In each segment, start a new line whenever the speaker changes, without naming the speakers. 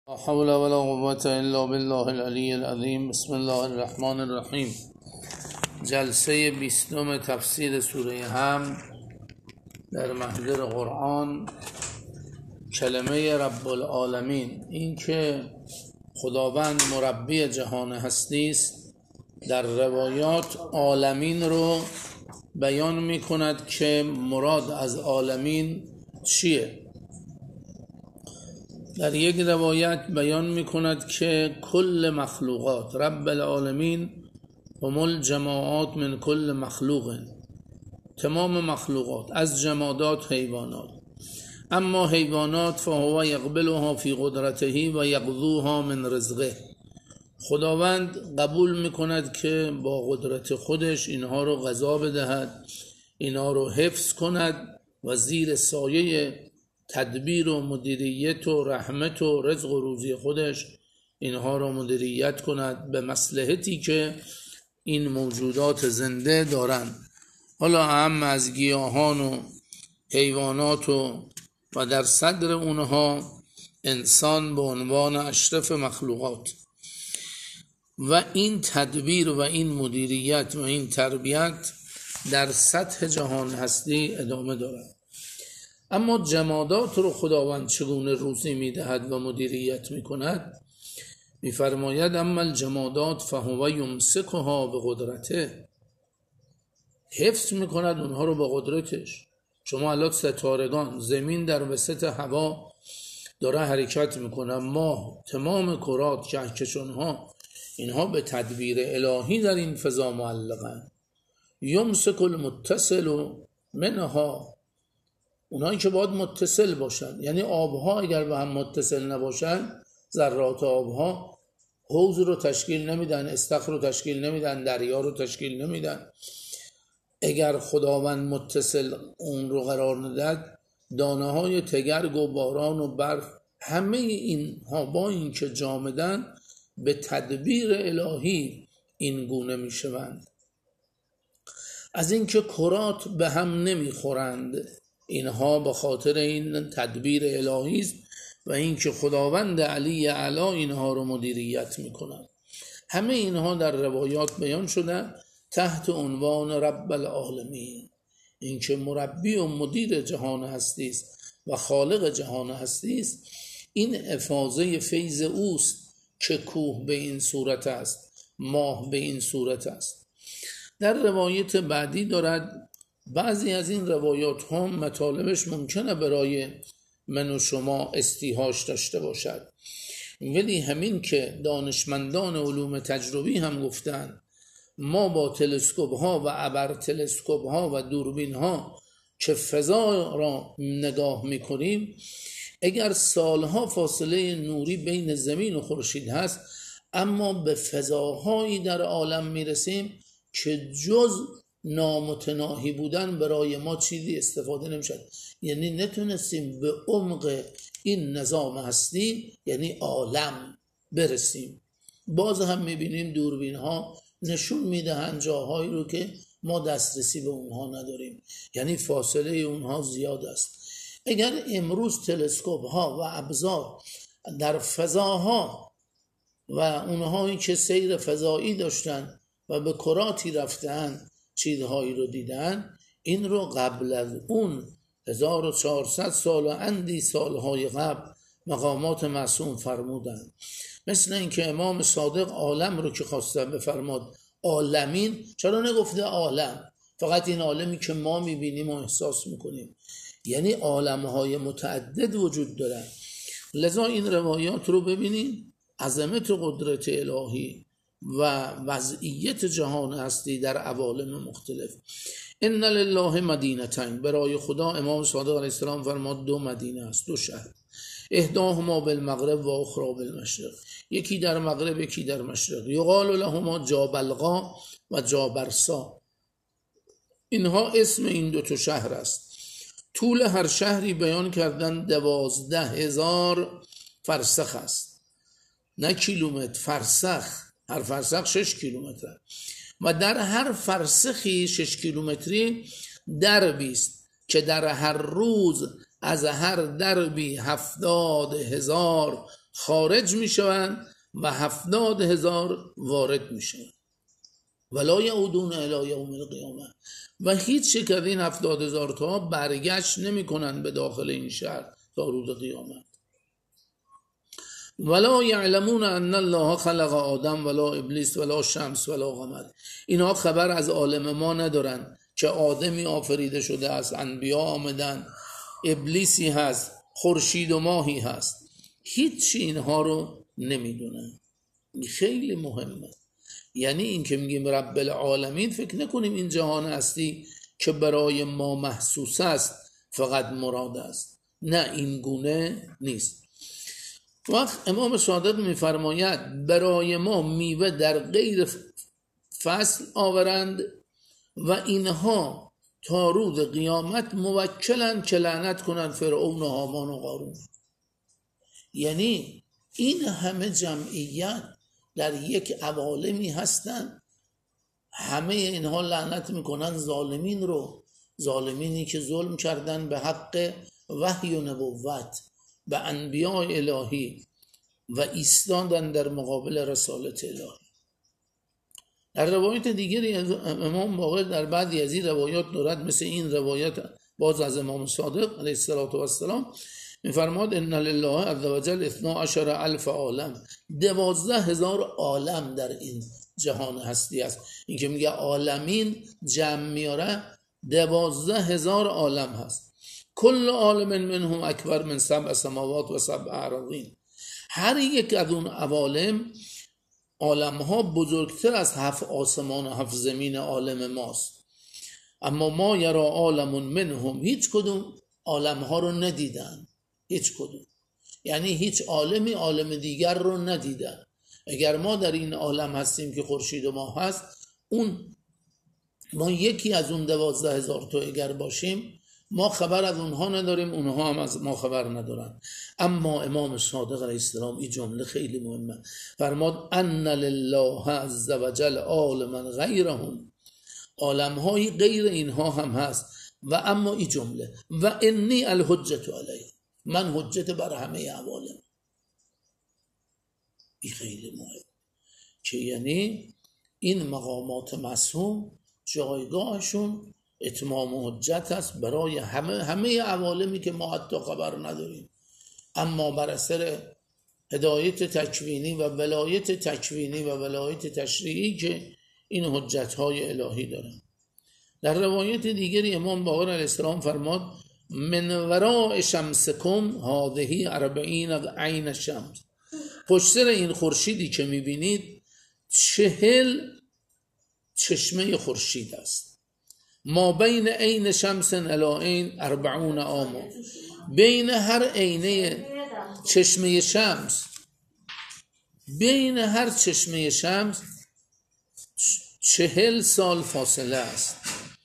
لا حول ولا قوة الا بالله العلی العظیم. بسم الله الرحمن الرحیم. جلسه 20 تفسیر سوره حمد در محضر قرآن. کلمه رب العالمین، این که خداوند مربی جهان هستی است، در روایات عالمین رو بیان می کند که مراد از عالمین چیه. در یک روایت بیان می کند که کل مخلوقات رب العالمین هم الجماعات من کل مخلوق، تمام مخلوقات از جمادات حیوانات. اما حیوانات فهو یقبلها فی قدرته و یقضوها من رزقه. خداوند قبول می کند که با قدرت خودش اینها رو غذا بدهد، اینها رو حفظ کند و زیر سایه تدبیر و مدیریت و رحمت و رزق و روزی خودش اینها رو مدیریت کند به مصلحتی که این موجودات زنده دارند، حالا اهم از گیاهان و حیوانات و در صدر اونها انسان به عنوان اشرف مخلوقات. و این تدبیر و این مدیریت و این تربیت در سطح جهان هستی ادامه دارد. اما جمادات رو خداوند چگونه روزی میدهد و مدیریت میکند؟ میفرماید اما الجمادات فهو یمسکها به قدرته. حفظ میکند اونها رو به قدرتش. شما الان ستارگان، زمین در وسط هوا داره حرکت میکنه، ماه، تمام کرات، کهکشانها، اینها به تدبیر الهی در این فضا معلقن. یمسک المتصل منها، اونایی که باید متصل باشن، یعنی آبها اگر به هم متصل نباشن، ذرات آبها حوض رو تشکیل نمیدن، استخر رو تشکیل نمیدن، دریا رو تشکیل نمیدن. اگر خداوند متصل اون رو قرار نداد، دانه های تگرگ و باران و برف، همه اینها با این که جامدن به تدبیر الهی این گونه میشوند. از اینکه کرات به هم نمیخورند، اینها به خاطر این تدبیر الهی است و اینکه خداوند علی اعلی اینها رو مدیریت میکنند. همه اینها در روایات بیان شده تحت عنوان رب العالمین، اینکه مربی و مدیر جهان هستی است و خالق جهان هستی است. این افاضه فیض اوست که کوه به این صورت است، ماه به این صورت است. در روایت بعدی دارد، بعضی از این روایات هم مطالبش ممکنه برای من و شما استیحاش داشته باشد، ولی همین که دانشمندان علوم تجربی هم گفتن ما با تلسکوپ ها و ابر تلسکوپ ها و دوربین ها که فضا را نگاه میکنیم، اگر سالها فاصله نوری بین زمین و خورشید هست، اما به فضاهایی در عالم میرسیم که جز نامتناهی بودن برای ما چیزی استفاده نمیشد. یعنی نتونستیم به عمق این نظام هستی، یعنی عالم، برسیم. باز هم میبینیم دوربین ها نشون میدهند جاهایی رو که ما دسترسی به اونها نداریم، یعنی فاصله اونها زیاد است. اگر امروز تلسکوپ ها و ابزار در فضاها و اونهایی که سیر فضایی داشتن و به کراتی رفتن چیزهایی رو دیدن، این رو قبل از اون 1400 سال و اندی سالهای قبل مقامات معصوم فرمودن. مثل اینکه امام صادق عالم رو که خواسته بفرماد عالمین، چرا نگفته عالم؟ فقط این عالمی که ما میبینیم و احساس میکنیم، یعنی عالمهای متعدد وجود دارن. لذا این روایات رو ببینید، عظمت و قدرت الهی و وضعیت جهان هستی در عوالم مختلف. ان لله مدینتین، برای خدا امام صادق علیه السلام فرمود 2 مدینه است، 2 شهر. احداهما بالمغرب و اخرى بالمشرق، یکی در مغرب یکی در مشرق. یقال لهما جابلقا و جابرسا، اینها اسم این 2 شهر است. طول هر شهری بیان کردن 12,000 فرسخ است، نه کیلومتر، فرسخ. هر فرسخ 6 کیلومتر و در هر فرسخی 6 کیلومتری دربی است که در هر روز از هر دربی 70,000 خارج میشوند و 70,000 وارد میشوند. ولا یعودون الی یوم القیامه، و هیچ یک از این 70,000 تا برگشت نمی کنند به داخل این شهر تا روز قیامت. ولا یعلمون ان الله خلق آدم ولا ابلیس ولا شمس ولا قمر. اینها خبر از عالم ما ندارن که آدمی آفریده شده است، انبیا آمدن، ابلیسی هست، خورشید و ماهی هست. هیچ اینها رو نمیدونن. خیلی مهمه. یعنی این که میگیم رب العالمین، فکر نکنیم این جهان هستی که برای ما محسوس است فقط مراد است. نه، این گونه نیست. وقت امام صادق میفرماید برای ما میوه در غیر فصل آورند و اینها تا روز قیامت موکلند که لعنت کنند فرعون و هامان و قارون. یعنی این همه جمعیت در یک عوالمی هستند، همه اینها لعنت میکنن ظالمین رو، ظالمینی که ظلم کردن به حق وحی و نبوت به انبیاء الهی و ایستادن در مقابل رسالت الهی. در روایت دیگری امام باقر در بعضی از این روایات دارد، مثل این روایت باز از امام صادق علیه السلام میفرماد ان لله عز وجل 12,000 عالم، 12,000 عالم در این جهان هستی است. این که میگه عالمین جمع میاره، 12,000 عالم هست. کل عالم منهم اکبر من 7 سماوات و 7 اراضین. هر یک از اون عالم ها بزرگتر از 7 آسمان و 7 زمین عالم ماست. اما ما یرا عالم منهم، هیچ کدوم عالم ها رو ندیدن، هیچ کدوم. یعنی هیچ عالمی عالم دیگر رو ندیدن. اگر ما در این عالم هستیم که خورشید و ماه هست، ما یکی از اون 12,000 تا اگر باشیم، ما خبر از اونها نداریم، اونها هم از ما خبر ندارن. اما امام صادق علیه السلام این جمله خیلی مهمه، فرماد ان لله عز وجل عالما غیرهم، عالمهای غیر اینها هم هست. و اما این جمله و انی الحجت علیه، من حجت بر همه عوالم. این خیلی مهم که یعنی این مقامات معصوم جایگاهشون اتمام حجت است برای همه عوالمی که ما حتی خبر نداریم، اما بر اثر هدایت تکوینی و ولایت تکوینی و ولایت تشریعی که این حجت‌های الهی دارن. در روایت دیگری امام باقر علیه السلام فرماد من وراء شمسکم هذه 40 عین شمس، پشت سر این خورشیدی که میبینید 40 چشمه خورشید است. ما بین عین شمس الی عین 40 عام، بین هر عینه چشمه شمس، بین هر چشمه شمس 40 سال فاصله است.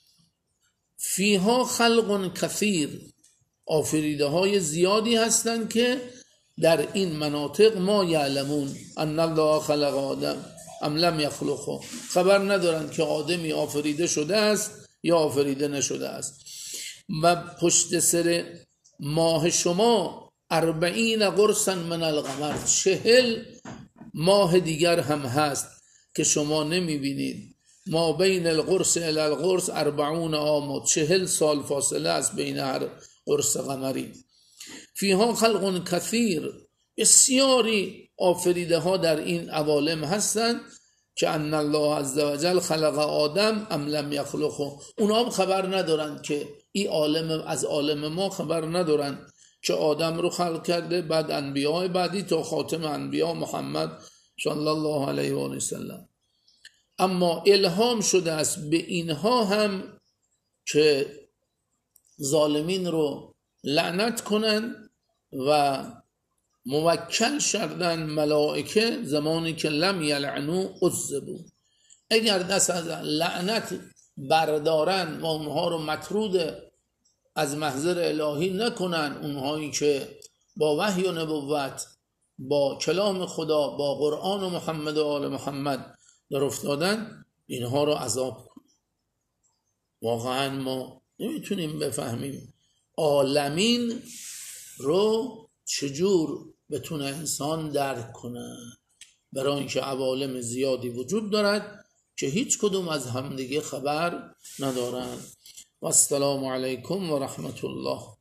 فیها خلق کثیر، آفریده های زیادی هستند که در این مناطق ما یعلمون ان الله خلق آدم ام لم یخلقه، خبر ندارند که آدمی آفریده شده است یا آفریده نشده است. و پشت سر ماه شما 40 قرصا من القمر، 40 ماه دیگر هم هست که شما نمیبینید. ما بین القرص الی القرص 40 عام، 40 سال فاصله است بین هر قرص قمری. فیها خلق کثیر، بسیاری آفریده ها در این عوالم هستند که ان الله عز وجل خلق آدم ام لم یخلقه، اونا هم خبر ندارند که این عالم از عالم ما خبر ندارند که آدم رو خلق کرده، بعد انبیاء بعدی تا خاتم انبیاء محمد صلی الله علیه و آله وسلم. اما الهام شده است به اینها هم که ظالمین رو لعنت کنن و موکل شدن ملائکه زمانی که لم یلعنو عذبوا، اگر دست از لعنت بردارن و اونها رو مطرود از محضر الهی نکنن، اونهایی که با وحی و نبوت، با کلام خدا، با قرآن و محمد و آل محمد در افتادن، اینها رو عذاب کن. واقعا ما نمیتونیم بفهمیم عالمین رو چجور بتونه انسان درک کنه، برای اینکه عوالم زیادی وجود دارد که هیچ کدوم از همدیگه خبر ندارند. و السلام علیکم و رحمت الله.